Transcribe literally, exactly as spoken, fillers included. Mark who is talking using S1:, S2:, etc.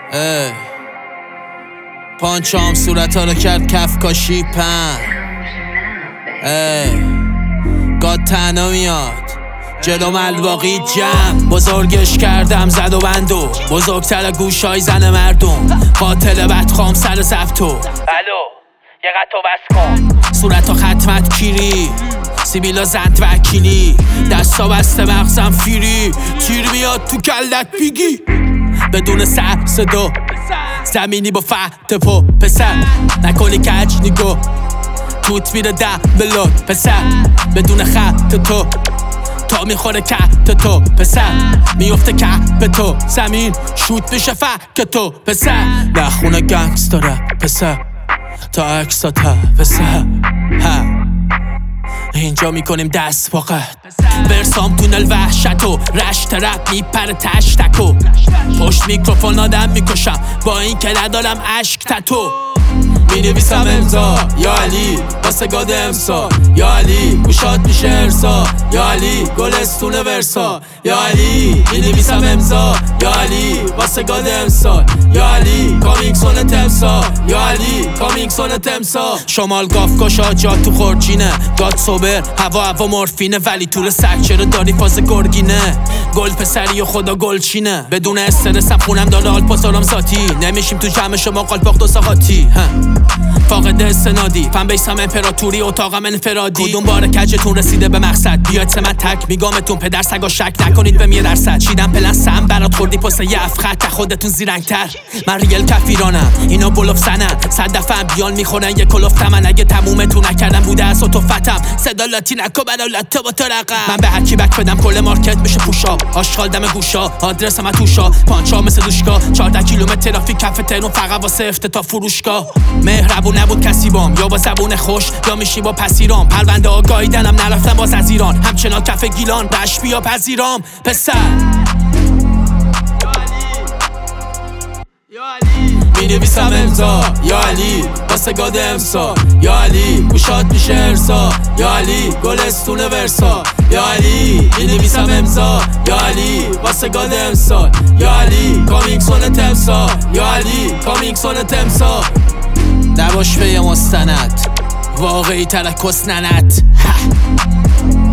S1: ای پانچام صورت ها رو کرد کف کاشی پن. ای گاد تنها میاد جلو ملواقی جمع بزرگش کردم زد و بندو بزرگتر گوشای زن مردم قاتل بدخام سر زبطو الو یه قطع بس کن صورت و ختمت کیری سیبیلا زند وکیلی دستا بسته مغزم فیری تیر میاد تو کلت بیگی بدون سر صدا زمینی با فت پا پسر نکنی کج نگاه توت میره ده بلاد پسر بدون خط تو تا میخوره کت تو پسر میفته کپ تو زمین شوت میشه فک تو پسر نخونه گنگستا رپ پسر تا اکسا تا پسر ها اینجا میکنیم دست فقط برسام تونل وحشتو رشت رپ میپره تشتکو پشت میکروفون آدم میکشم با این که ندارم عشق تتو مینویسم امضا یا علی واسه گاد امسا یا علی گوشات میشه ارسا یا علی گلستون ورسا یا علی مینویسم امضا یا علی واسه گاد امسا یا علی کامیکسون تمسا یا علی کامیکسون تمسا شمال گاف کشا جا تو خورجینه گاد صبر هوا هوا مورفینه ولی طول سگ چرا داری فاز گرگینه گل پسری و خدا گلچینه بدون استرسم خونم داره آلپاسارام ذاتی نمیشیم تو جمع شما قالپاق دو ساقاتی فاقد استنادی فن بیسم امپراتوری اتاقم انفرادی کدوم بار کجتون رسیده به مقصد بیاید سه من تک میگامتون پدر سگا شک نکنید به یه درصد چیدم پلن سم برات خوردی پست یه افخط خودتون زیرنگتر من ریل کفیرانم اینا بلوف زنن صد دفعه بیان میخورن یه کلوف تمن اگه تمومتون نکردم بوده از اتوفتم صدا لاتی نکو برا لاته با ترقم من به هرکی بک بدم کل مارکت میشه پوشا آشغال دم گوشا آدرس من توشا پانچا مثل دوشگاه چهارده کیلومتر ترافیک کف تهران فقط واسه افتتاح فروشگاه مهربون نبود کسی بام یا با زبون خوش یا میشی با پسیرام پرونده آگاهیدنم نرفتم باز از ایران همچنان کف گیلان رش بیا پذیرام پسر مینویسم امضا یا علی واسه گاد امسا یا علی گوشات میشه ارسا یا علی گلستون ورسا یا علی مینویسم امضا یا علی واسه گاد امسا یا علی کامیکسون تمسا یا علی کامیکسون تمسا نباش به یه مستند واقعی تر کس ننت